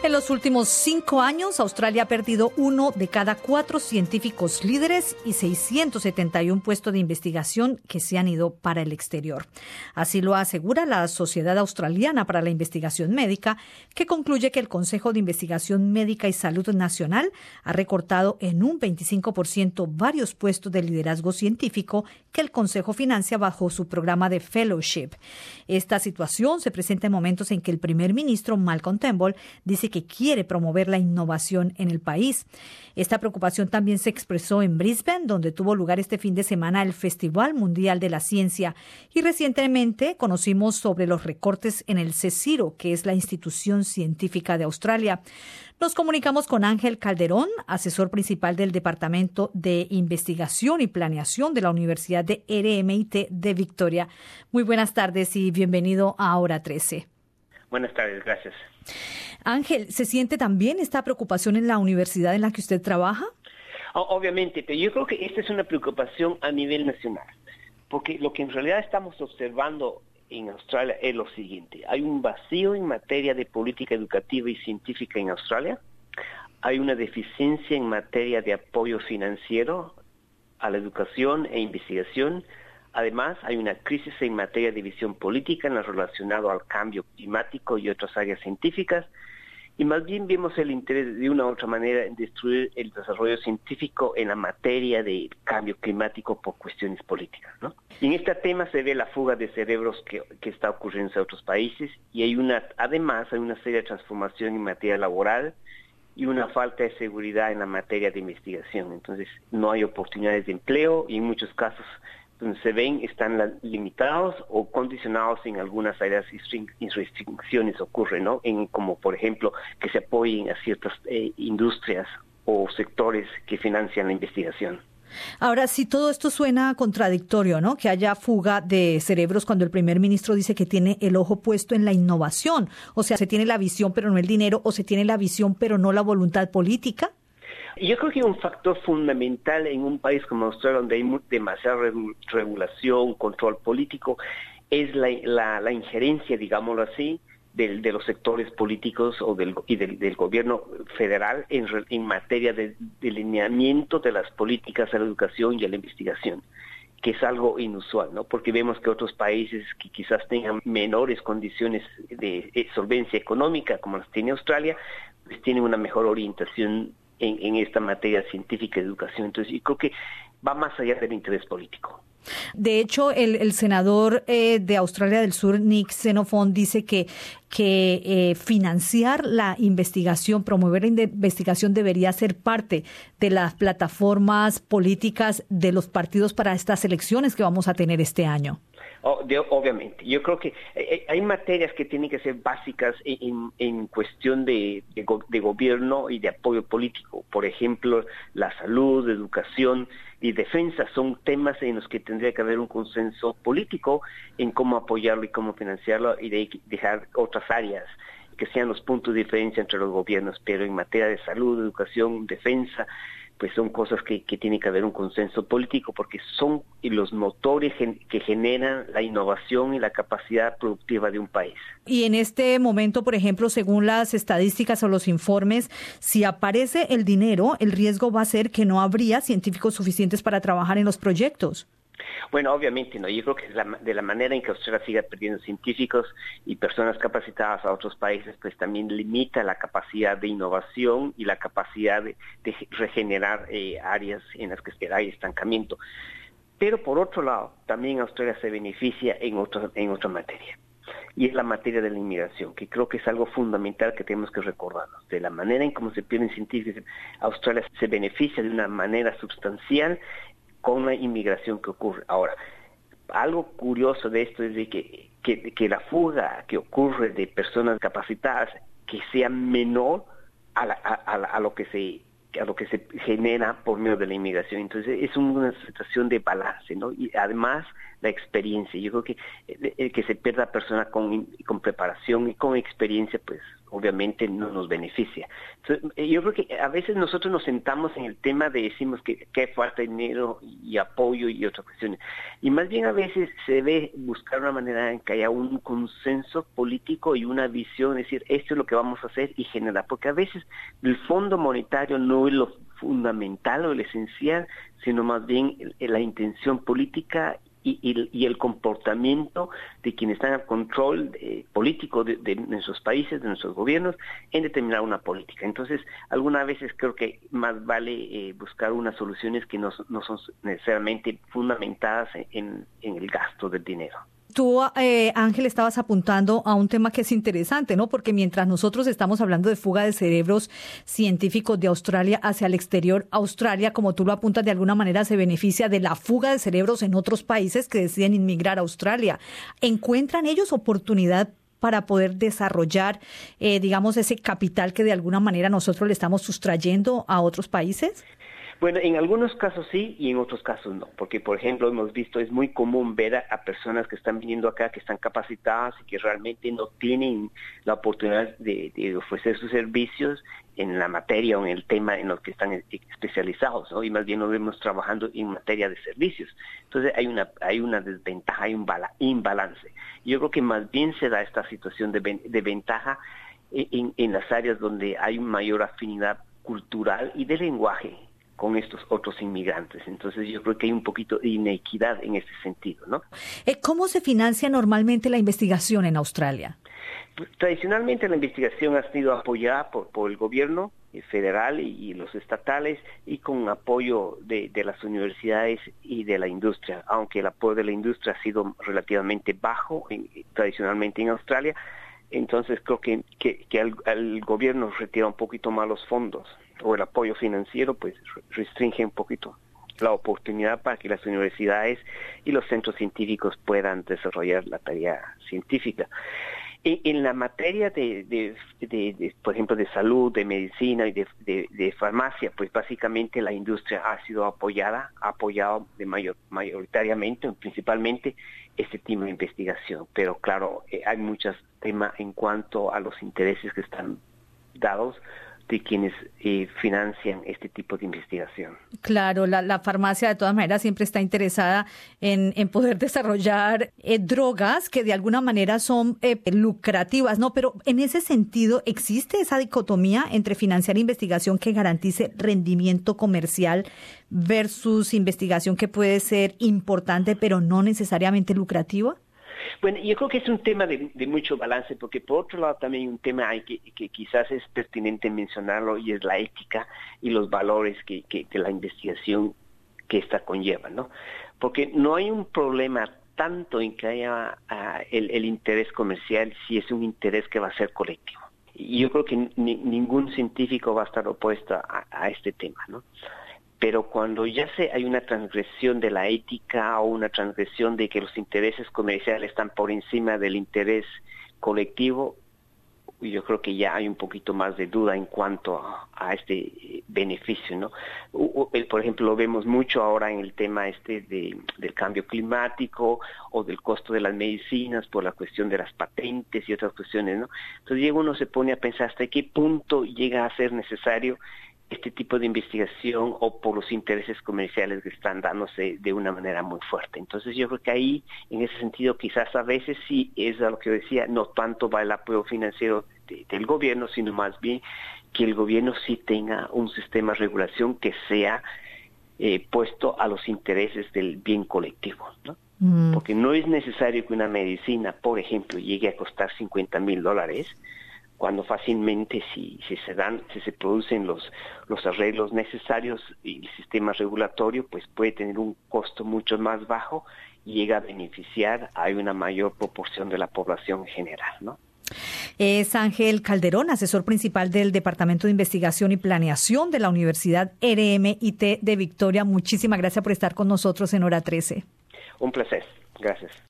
En los últimos 5 años, Australia ha perdido 1 de cada 4 científicos líderes y 671 puestos de investigación que se han ido para el exterior. Así lo asegura la Sociedad Australiana para la Investigación Médica, que concluye que el Consejo de Investigación Médica y Salud Nacional ha recortado en un 25% varios puestos de liderazgo científico que el Consejo financia bajo su programa de fellowship. Esta situación se presenta en momentos en que el primer ministro Malcolm Turnbull dice que quiere promover la innovación en el país. Esta preocupación también se expresó en Brisbane, donde tuvo lugar este fin de semana el Festival Mundial de la Ciencia. Y recientemente conocimos sobre los recortes en el CSIRO, que es la institución científica de Australia. Nos comunicamos con Ángel Calderón, asesor principal del Departamento de Investigación y Planeación de la Universidad de RMIT de Victoria. Muy buenas tardes y bienvenido a Hora 13. Buenas tardes, gracias. Ángel, ¿se siente también esta preocupación en la universidad en la que usted trabaja? Obviamente, pero yo creo que esta es una preocupación a nivel nacional, porque lo que en realidad estamos observando en Australia es lo siguiente. Hay un vacío en materia de política educativa y científica en Australia. Hay una deficiencia en materia de apoyo financiero a la educación e investigación. Además, hay una crisis en materia de visión política en lo relacionado al cambio climático y otras áreas científicas. Y más bien vemos el interés de una u otra manera en destruir el desarrollo científico en la materia de cambio climático por cuestiones políticas, ¿no? Y en este tema se ve la fuga de cerebros que está ocurriendo en otros países y además hay una seria transformación en materia laboral y una falta de seguridad en la materia de investigación. Entonces no hay oportunidades de empleo y en muchos casos donde se ven están limitados o condicionados en algunas áreas y restricciones ocurren, ¿no? Como por ejemplo que se apoyen a ciertas industrias o sectores que financian la investigación. Ahora, sí, todo esto suena contradictorio, ¿no? Que haya fuga de cerebros cuando el primer ministro dice que tiene el ojo puesto en la innovación. O sea, se tiene la visión pero no el dinero, o se tiene la visión pero no la voluntad política. Yo creo que un factor fundamental en un país como Australia, donde hay demasiada regulación, control político, es la injerencia, digámoslo así, de los sectores políticos y del gobierno federal en materia de delineamiento de las políticas a la educación y a la investigación, que es algo inusual, ¿no? Porque vemos que otros países que quizás tengan menores condiciones de solvencia económica, como las tiene Australia, pues tienen una mejor orientación en esta materia científica de educación. Entonces, yo creo que va más allá del interés político. De hecho, el senador de Australia del Sur, Nick Xenophon, dice que financiar la investigación, promover la investigación debería ser parte de las plataformas políticas de los partidos para estas elecciones que vamos a tener este año. Obviamente. Yo creo que hay materias que tienen que ser básicas en cuestión de gobierno y de apoyo político. Por ejemplo, la salud, educación y defensa son temas en los que tendría que haber un consenso político en cómo apoyarlo y cómo financiarlo y de dejar otras áreas que sean los puntos de diferencia entre los gobiernos. Pero en materia de salud, educación, defensa, pues son cosas que tiene que haber un consenso político porque son los motores que generan la innovación y la capacidad productiva de un país. Y en este momento, por ejemplo, según las estadísticas o los informes, si aparece el dinero, el riesgo va a ser que no habría científicos suficientes para trabajar en los proyectos. Bueno, obviamente no. Yo creo que de la manera en que Australia siga perdiendo científicos y personas capacitadas a otros países, pues también limita la capacidad de innovación y la capacidad de regenerar áreas en las que hay estancamiento. Pero por otro lado, también Australia se beneficia en otra materia. Y es la materia de la inmigración, que creo que es algo fundamental que tenemos que recordarnos. De la manera en cómo se pierden científicos, Australia se beneficia de una manera sustancial con la inmigración que ocurre. Ahora, algo curioso de esto es de que la fuga que ocurre de personas capacitadas que sea menor a lo que se genera por medio de la inmigración. Entonces es una situación de balance, ¿no? Y además la experiencia. Yo creo que se pierda persona con preparación y con experiencia, pues obviamente no nos beneficia. Entonces, yo creo que a veces nosotros nos sentamos en el tema de decimos que falta dinero y apoyo y otras cuestiones. Y más bien a veces se debe buscar una manera en que haya un consenso político y una visión, es decir, esto es lo que vamos a hacer y generar. Porque a veces el Fondo Monetario no es lo fundamental o el esencial, sino más bien la intención política y el comportamiento de quienes están al control político de nuestros países, de nuestros gobiernos, en determinar una política. Entonces, algunas veces creo que más vale buscar unas soluciones que no son necesariamente fundamentadas en el gasto del dinero. Tú, Ángel, estabas apuntando a un tema que es interesante, ¿no? Porque mientras nosotros estamos hablando de fuga de cerebros científicos de Australia hacia el exterior, Australia, como tú lo apuntas, de alguna manera se beneficia de la fuga de cerebros en otros países que deciden inmigrar a Australia. ¿Encuentran ellos oportunidad para poder desarrollar, digamos, ese capital que de alguna manera nosotros le estamos sustrayendo a otros países? Bueno, en algunos casos sí y en otros casos no, porque por ejemplo hemos visto, es muy común ver a personas que están viniendo acá, que están capacitadas y que realmente no tienen la oportunidad de ofrecer sus servicios en la materia o en el tema en los que están especializados, ¿no? Y más bien nos vemos trabajando en materia de servicios. Entonces hay una desventaja, hay un imbalance. Yo creo que más bien se da esta situación de ventaja en las áreas donde hay mayor afinidad cultural y de lenguaje con estos otros inmigrantes. Entonces yo creo que hay un poquito de inequidad en ese sentido, ¿no? ¿Cómo se financia normalmente la investigación en Australia? Tradicionalmente la investigación ha sido apoyada por el gobierno federal y los estatales y con apoyo de las universidades y de la industria, aunque el apoyo de la industria ha sido relativamente bajo tradicionalmente en Australia. Entonces creo que al gobierno retira un poquito más los fondos o el apoyo financiero, pues restringe un poquito la oportunidad para que las universidades y los centros científicos puedan desarrollar la tarea científica. En la materia de por ejemplo, de salud, de medicina y de farmacia, pues básicamente la industria ha sido apoyado mayoritariamente, principalmente este tipo de investigación. Pero claro, hay muchos temas en cuanto a los intereses que están dados de quienes financian este tipo de investigación. Claro, la farmacia de todas maneras siempre está interesada en poder desarrollar drogas que de alguna manera son lucrativas, ¿no? Pero en ese sentido, ¿existe esa dicotomía entre financiar investigación que garantice rendimiento comercial versus investigación que puede ser importante pero no necesariamente lucrativa? Bueno, yo creo que es un tema de mucho balance, porque por otro lado también hay un tema que quizás es pertinente mencionarlo, y es la ética y los valores que la investigación que esta conlleva, ¿no? Porque no hay un problema tanto en que haya el interés comercial si es un interés que va a ser colectivo. Y yo creo que ningún científico va a estar opuesto a este tema, ¿no? Pero cuando ya hay una transgresión de la ética o una transgresión de que los intereses comerciales están por encima del interés colectivo, yo creo que ya hay un poquito más de duda en cuanto a este beneficio, ¿no? Por ejemplo, lo vemos mucho ahora en el tema del cambio climático o del costo de las medicinas por la cuestión de las patentes y otras cuestiones, ¿no? Entonces uno se pone a pensar hasta qué punto llega a ser necesario este tipo de investigación o por los intereses comerciales que están dándose de una manera muy fuerte. Entonces yo creo que ahí, en ese sentido, quizás a veces sí es a lo que yo decía, no tanto va el apoyo financiero del gobierno, sino más bien que el gobierno sí tenga un sistema de regulación que sea puesto a los intereses del bien colectivo, ¿no? Porque no es necesario que una medicina, por ejemplo, llegue a costar $50,000, cuando fácilmente si se producen los arreglos necesarios y el sistema regulatorio, pues puede tener un costo mucho más bajo y llega a beneficiar a una mayor proporción de la población en general, ¿no? Es Ángel Calderón, asesor principal del Departamento de Investigación y Planeación de la Universidad RMIT de Victoria. Muchísimas gracias por estar con nosotros en Hora 13. Un placer. Gracias.